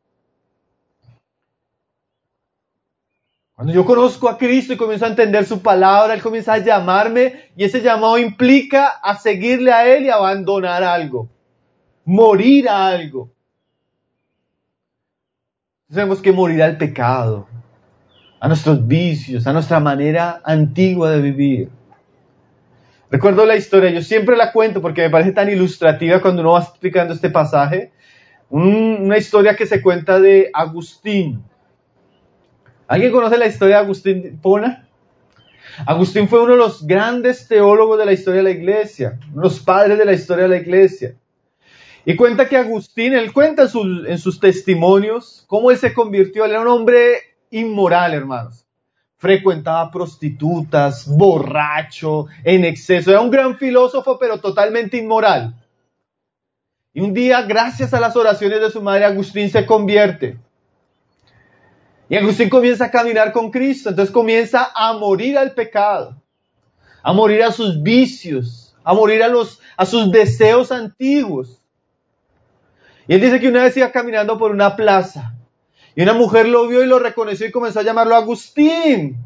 Cuando yo conozco a Cristo y comienzo a entender su palabra, Él comienza a llamarme y ese llamado implica a seguirle a Él y abandonar algo. Morir a algo. Tenemos que morir al pecado, a nuestros vicios, a nuestra manera antigua de vivir. Recuerdo la historia, yo siempre la cuento porque me parece tan ilustrativa cuando uno va explicando este pasaje. Un, una historia que se cuenta de Agustín. ¿Alguien conoce la historia de Agustín Pona? Agustín fue uno de los grandes teólogos de la historia de la iglesia, uno de los padres de la historia de la iglesia. Y cuenta que Agustín, él cuenta en, su, en sus testimonios cómo él se convirtió. Él era un hombre inmoral, hermanos. Frecuentaba prostitutas, borracho, en exceso. Era un gran filósofo, pero totalmente inmoral. Y un día, gracias a las oraciones de su madre, Agustín se convierte. Y Agustín comienza a caminar con Cristo. Entonces comienza a morir al pecado, a morir a sus vicios, a morir a, los, a sus deseos antiguos. Y él dice que una vez iba caminando por una plaza y una mujer lo vio y lo reconoció y comenzó a llamarlo Agustín.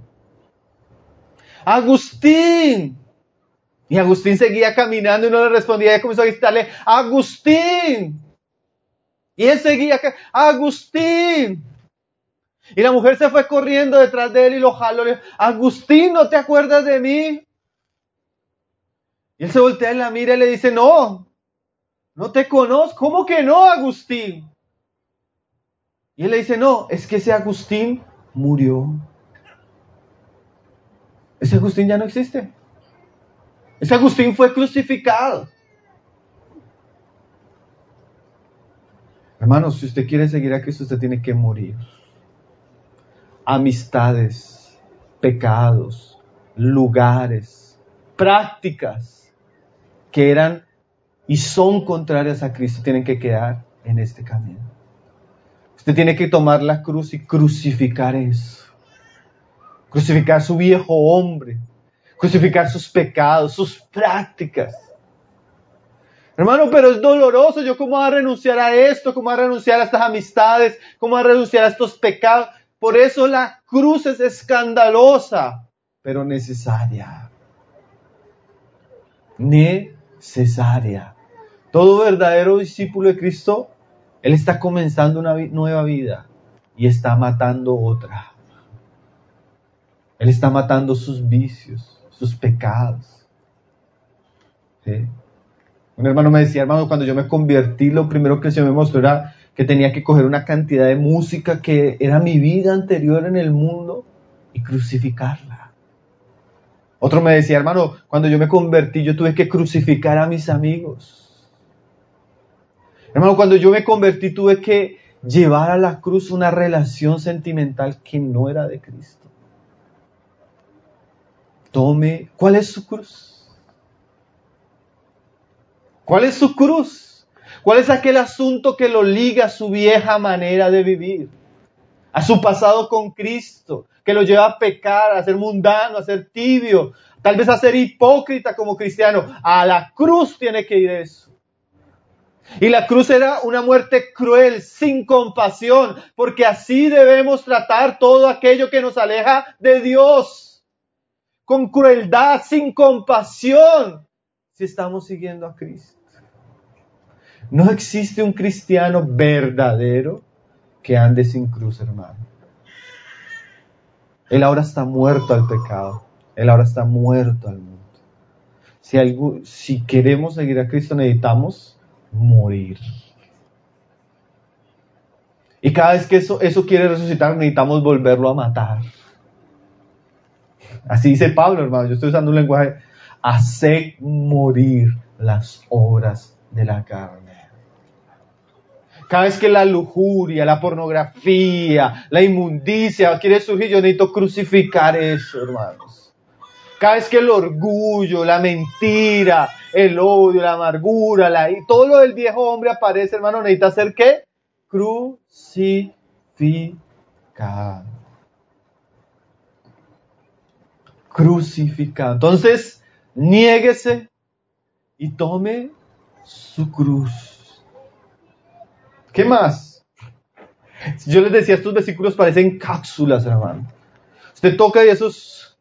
Agustín. Y Agustín seguía caminando y no le respondía. Y comenzó a gritarle, Agustín. Y él seguía, Agustín. Y la mujer se fue corriendo detrás de él y lo jaló. Le dijo, Agustín, ¿no te acuerdas de mí? Y él se voltea y la mira y le dice, no. No te conozco. ¿Cómo que no, Agustín? Y él le dice, no, es que ese Agustín murió. Ese Agustín ya no existe. Ese Agustín fue crucificado. Hermanos, si usted quiere seguir a Cristo, usted tiene que morir. Amistades, pecados, lugares, prácticas que eran y son contrarias a Cristo tienen que quedar en este camino. Usted tiene que tomar la cruz y crucificar eso. Crucificar su viejo hombre. Crucificar sus pecados, sus prácticas. Hermano, pero es doloroso. ¿Yo cómo voy a renunciar a esto? ¿Cómo voy a renunciar a estas amistades? ¿Cómo voy a renunciar a estos pecados? Por eso la cruz es escandalosa, pero necesaria. Necesaria. Todo verdadero discípulo de Cristo, él está comenzando una vi- nueva vida y está matando otra. Él está matando sus vicios, sus pecados. ¿Sí? Un hermano me decía, hermano, cuando yo me convertí, lo primero que el Señor me mostró era que tenía que coger una cantidad de música que era mi vida anterior en el mundo y crucificarla. Otro me decía, hermano, cuando yo me convertí, yo tuve que crucificar a mis amigos. Hermano, cuando yo me convertí, tuve que llevar a la cruz una relación sentimental que no era de Cristo. Tome, ¿cuál es su cruz? ¿Cuál es su cruz? ¿Cuál es aquel asunto que lo liga a su vieja manera de vivir? A su pasado con Cristo, que lo lleva a pecar, a ser mundano, a ser tibio, tal vez a ser hipócrita como cristiano. A la cruz tiene que ir eso. Y la cruz era una muerte cruel, sin compasión, porque así debemos tratar todo aquello que nos aleja de Dios. Con crueldad, sin compasión, si estamos siguiendo a Cristo. No existe un cristiano verdadero que ande sin cruz, hermano. Él ahora está muerto al pecado. Él ahora está muerto al mundo. Si, algo, si queremos seguir a Cristo, necesitamos morir. Y cada vez que eso, eso quiere resucitar, necesitamos volverlo a matar. Así dice Pablo, hermano. Yo estoy usando un lenguaje. Hacer morir las obras de la carne. Cada vez que la lujuria, la pornografía, la inmundicia quiere surgir, yo necesito crucificar eso, hermanos. Cada vez que el orgullo, la mentira, el odio, la amargura, la, y todo lo del viejo hombre aparece, hermano, necesita ser ¿qué? Crucificado. Crucificado. Entonces, niéguese y tome su cruz. ¿Qué más? Yo les decía, estos versículos parecen cápsulas, hermano. Usted toca y esos...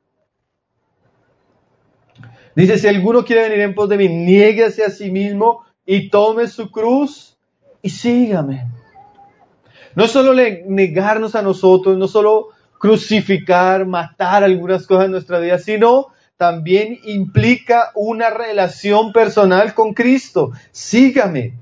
Dice, si alguno quiere venir en pos de mí, niéguese a sí mismo y tome su cruz y sígame. No solo negarnos a nosotros, no solo crucificar, matar algunas cosas en nuestra vida, sino también implica una relación personal con Cristo. Sígame.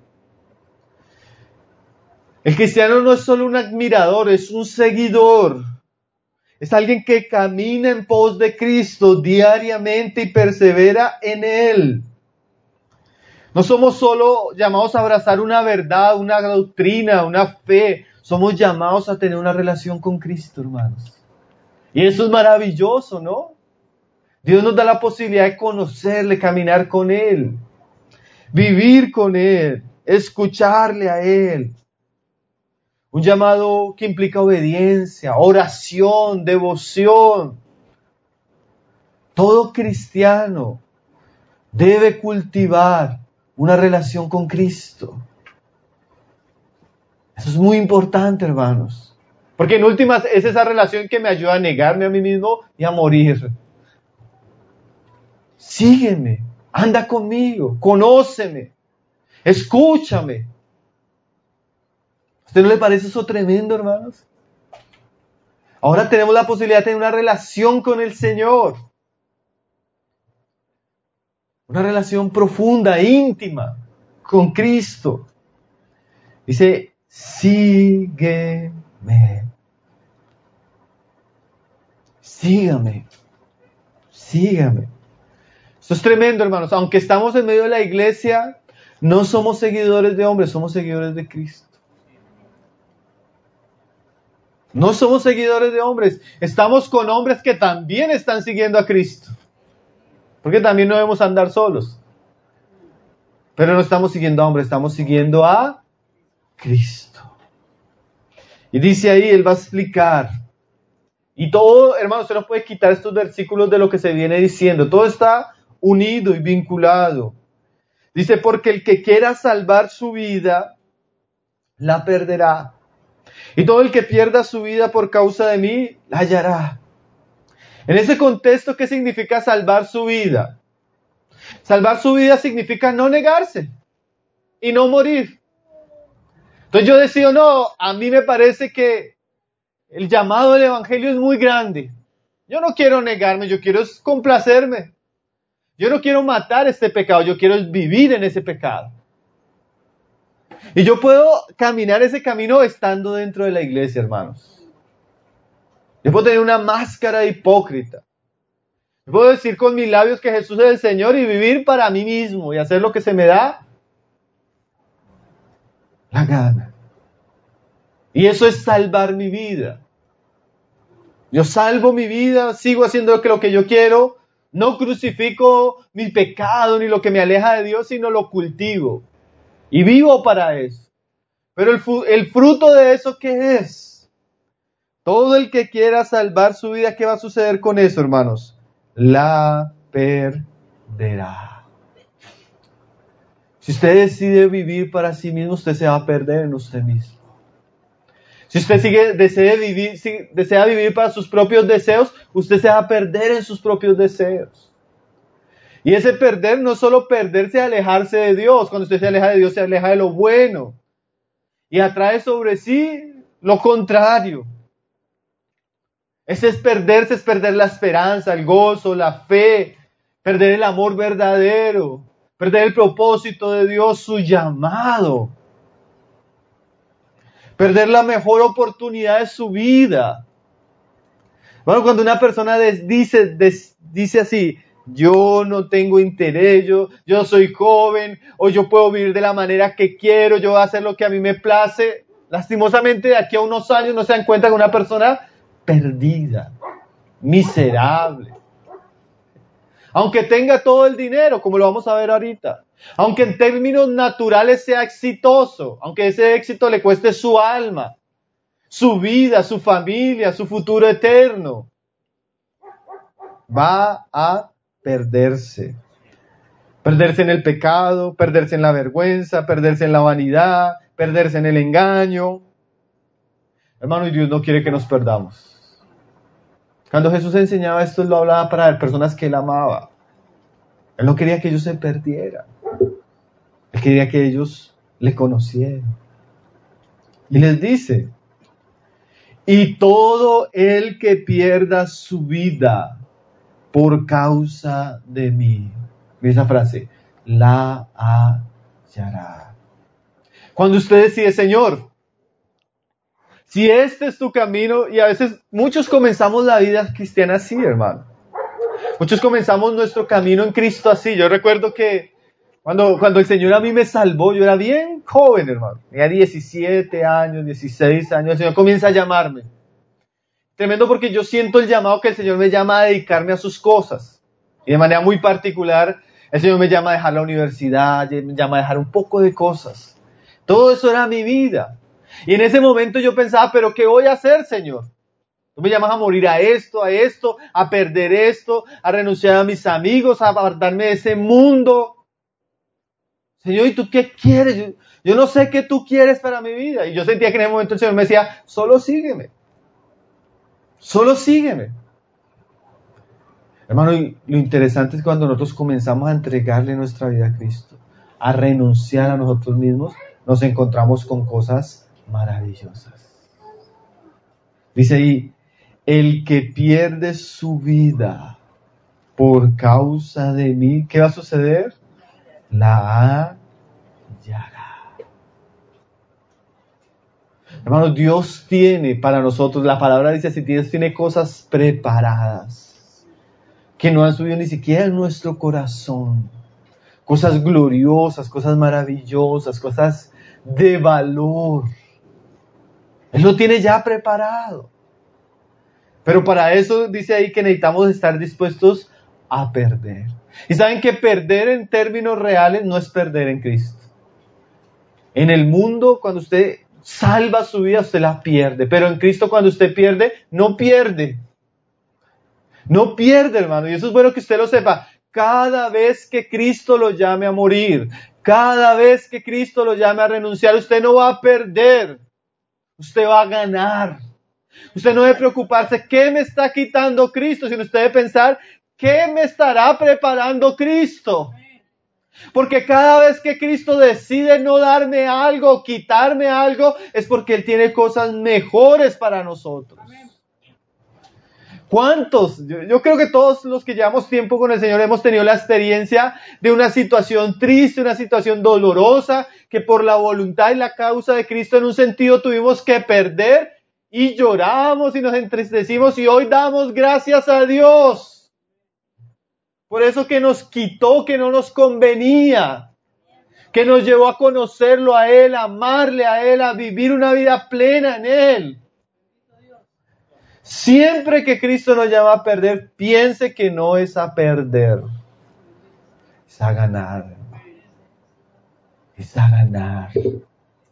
El cristiano no es solo un admirador, es un seguidor. Es alguien que camina en pos de Cristo diariamente y persevera en Él. No somos solo llamados a abrazar una verdad, una doctrina, una fe. Somos llamados a tener una relación con Cristo, hermanos. Y eso es maravilloso, ¿no? Dios nos da la posibilidad de conocerle, caminar con Él, vivir con Él, escucharle a Él. Un llamado que implica obediencia, oración, devoción. Todo cristiano debe cultivar una relación con Cristo. Eso es muy importante, hermanos. Porque en últimas es esa relación que me ayuda a negarme a mí mismo y a morir. Sígueme, anda conmigo, conóceme, escúchame. ¿A usted no le parece eso tremendo, hermanos? Ahora tenemos la posibilidad de tener una relación con el Señor. Una relación profunda, íntima, con Cristo. Dice, sígueme. Sígame. Sígame. Esto es tremendo, hermanos. Aunque estamos en medio de la iglesia, no somos seguidores de hombres, somos seguidores de Cristo. No somos seguidores de hombres, estamos con hombres que también están siguiendo a Cristo. Porque también no debemos andar solos. Pero no estamos siguiendo a hombres, estamos siguiendo a Cristo. Y dice ahí, Él va a explicar. Y todo, hermanos, usted no puede quitar estos versículos de lo que se viene diciendo. Todo está unido y vinculado. Dice, porque el que quiera salvar su vida, la perderá. Y todo el que pierda su vida por causa de mí, la hallará. En ese contexto, ¿qué significa salvar su vida? Salvar su vida significa no negarse y no morir. Entonces yo decido, no, a mí me parece que el llamado del evangelio es muy grande. Yo no quiero negarme, yo quiero complacerme. Yo no quiero matar este pecado, yo quiero vivir en ese pecado. Y yo puedo caminar ese camino estando dentro de la iglesia, hermanos. Yo puedo tener una máscara de hipócrita. Yo puedo decir con mis labios que Jesús es el Señor y vivir para mí mismo y hacer lo que se me da la gana. Y eso es salvar mi vida. Yo salvo mi vida, sigo haciendo lo que yo quiero, no crucifico mi pecado ni lo que me aleja de Dios, sino lo cultivo. Y vivo para eso. Pero el, el fruto de eso, ¿qué es? Todo el que quiera salvar su vida, ¿qué va a suceder con eso, hermanos? La perderá. Si usted decide vivir para sí mismo, usted se va a perder en usted mismo. Si usted sigue, desea vivir, si desea vivir para sus propios deseos, usted se va a perder en sus propios deseos. Y ese perder no es solo perderse y alejarse de Dios. Cuando usted se aleja de Dios, se aleja de lo bueno. Y atrae sobre sí lo contrario. Ese es perderse, es perder la esperanza, el gozo, la fe, perder el amor verdadero, perder el propósito de Dios, su llamado. Perder la mejor oportunidad de su vida. Bueno, cuando una persona des, dice, des, dice así, yo no tengo interés, yo, yo soy joven, o yo puedo vivir de la manera que quiero, yo voy a hacer lo que a mí me place. Lastimosamente, de aquí a unos años no se dan cuenta que una persona perdida, miserable. Aunque tenga todo el dinero, como lo vamos a ver ahorita. Aunque en términos naturales sea exitoso, aunque ese éxito le cueste su alma, su vida, su familia, su futuro eterno, va a perderse. Perderse en el pecado, perderse en la vergüenza, perderse en la vanidad, perderse en el engaño. Hermano, y Dios no quiere que nos perdamos. Cuando Jesús enseñaba esto, Él lo hablaba para personas que Él amaba. Él no quería que ellos se perdieran. Él quería que ellos le conocieran. Y les dice, y todo el que pierda su vida por causa de mí. Mira esa frase, la hallará. Cuando usted decide, Señor, si este es tu camino, y a veces muchos comenzamos la vida cristiana así, hermano. Muchos comenzamos nuestro camino en Cristo así. Yo recuerdo que cuando, cuando el Señor a mí me salvó, yo era bien joven, hermano. Tenía diecisiete años, dieciséis años. El Señor comienza a llamarme. Tremendo porque yo siento el llamado que el Señor me llama a dedicarme a sus cosas. Y de manera muy particular, el Señor me llama a dejar la universidad, me llama a dejar un poco de cosas. Todo eso era mi vida. Y en ese momento yo pensaba, ¿pero qué voy a hacer, Señor? Tú me llamas a morir a esto, a esto, a perder esto, a renunciar a mis amigos, a apartarme de ese mundo. Señor, ¿y tú qué quieres? Yo, yo no sé qué tú quieres para mi vida. Y yo sentía que en ese momento el Señor me decía, solo sígueme. Solo sígueme. Hermano, y lo interesante es cuando nosotros comenzamos a entregarle nuestra vida a Cristo, a renunciar a nosotros mismos, nos encontramos con cosas maravillosas. Dice ahí, el que pierde su vida por causa de mí, ¿qué va a suceder? La hallará. Hermano, Dios tiene para nosotros, la palabra dice así, Dios tiene cosas preparadas. que no han subido ni siquiera en nuestro corazón. Cosas gloriosas, cosas maravillosas, cosas de valor. Él lo tiene ya preparado. Pero para eso dice ahí que necesitamos estar dispuestos a perder. Y saben que perder en términos reales no es perder en Cristo. En el mundo, cuando usted salva su vida, usted la pierde. Pero en Cristo, cuando usted pierde, no pierde. No pierde, hermano. Y eso es bueno que usted lo sepa. Cada vez que Cristo lo llame a morir, cada vez que Cristo lo llame a renunciar, usted no va a perder. Usted va a ganar. Usted no debe preocuparse, ¿qué me está quitando Cristo? Sino usted debe pensar, ¿qué me estará preparando Cristo? Porque cada vez que Cristo decide no darme algo, quitarme algo, es porque Él tiene cosas mejores para nosotros. ¿Cuántos? Yo, yo creo que todos los que llevamos tiempo con el Señor hemos tenido la experiencia de una situación triste, una situación dolorosa, que por la voluntad y la causa de Cristo en un sentido tuvimos que perder y lloramos y nos entristecimos y hoy damos gracias a Dios. Por eso que nos quitó, que no nos convenía, que nos llevó a conocerlo a Él, a amarle a Él, a vivir una vida plena en Él. Siempre que Cristo nos llama a perder, piense que no es a perder, es a ganar. Es a ganar. ¿Sí?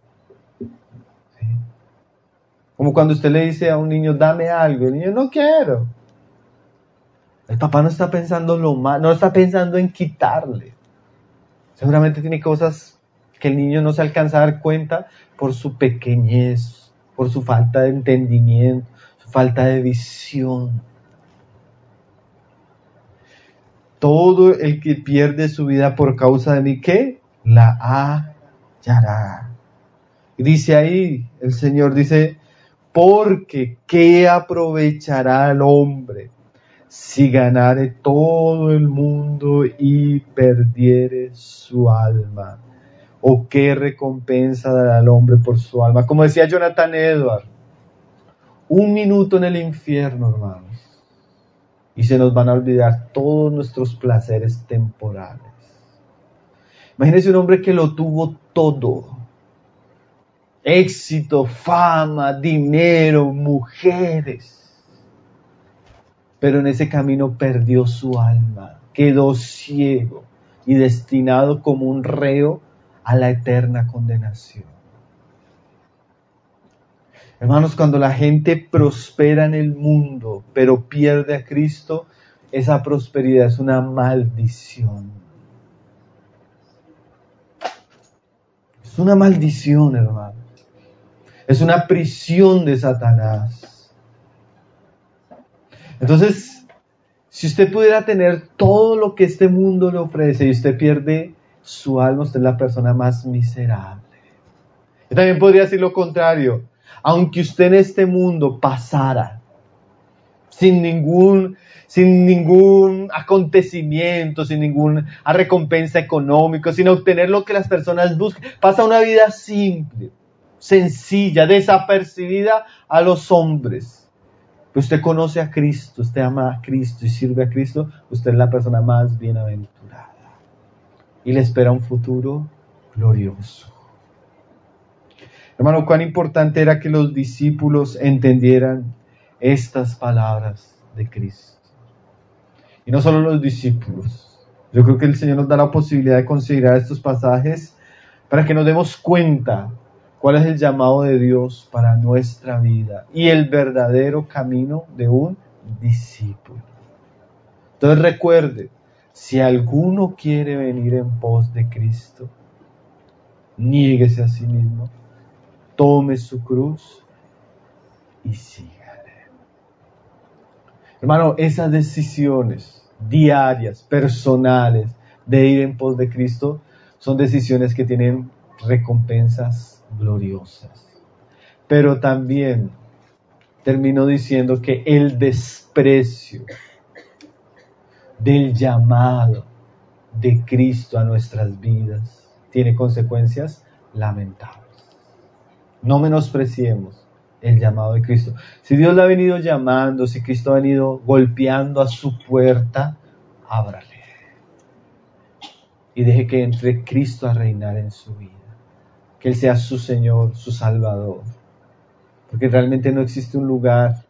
Como cuando usted le dice a un niño, dame algo, el niño, no quiero. El papá no está pensando lo mal, no está pensando en quitarle. Seguramente tiene cosas que el niño no se alcanza a dar cuenta por su pequeñez, por su falta de entendimiento, su falta de visión. Todo el que pierde su vida por causa de mí, ¿qué? La hallará. Y dice ahí, el Señor dice, porque ¿qué aprovechará el hombre si ganare todo el mundo y perdiere su alma? ¿O qué recompensa dará al hombre por su alma? Como decía Jonathan Edwards, un minuto en el infierno, hermanos, y se nos van a olvidar todos nuestros placeres temporales. Imagínense un hombre que lo tuvo todo. Éxito, fama, dinero, mujeres. Pero en ese camino perdió su alma, quedó ciego y destinado como un reo a la eterna condenación. Hermanos, cuando la gente prospera en el mundo, pero pierde a Cristo, esa prosperidad es una maldición. Es una maldición, hermano. Es una prisión de Satanás. Entonces, si usted pudiera tener todo lo que este mundo le ofrece y usted pierde su alma, usted es la persona más miserable. Yo también podría decir lo contrario. Aunque usted en este mundo pasara sin ningún, sin ningún acontecimiento, sin ninguna recompensa económica, sin obtener lo que las personas buscan, pasa una vida simple, sencilla, desapercibida a los hombres. Pero usted conoce a Cristo, usted ama a Cristo y sirve a Cristo, usted es la persona más bienaventurada. Y le espera un futuro glorioso. Hermano, cuán importante era que los discípulos entendieran estas palabras de Cristo. Y no solo los discípulos. Yo creo que el Señor nos da la posibilidad de considerar estos pasajes para que nos demos cuenta cuál es el llamado de Dios para nuestra vida y el verdadero camino de un discípulo. Entonces recuerde, si alguno quiere venir en pos de Cristo, niéguese a sí mismo, tome su cruz y sígale. Hermano, esas decisiones diarias, personales, de ir en pos de Cristo, son decisiones que tienen recompensas gloriosas. Pero también termino diciendo que el desprecio del llamado de Cristo a nuestras vidas tiene consecuencias lamentables. No menospreciemos el llamado de Cristo. Si Dios la ha venido llamando, si Cristo ha venido golpeando a su puerta, ábrale. Y deje que entre Cristo a reinar en su vida. Que Él sea su Señor, su Salvador. Porque realmente no existe un lugar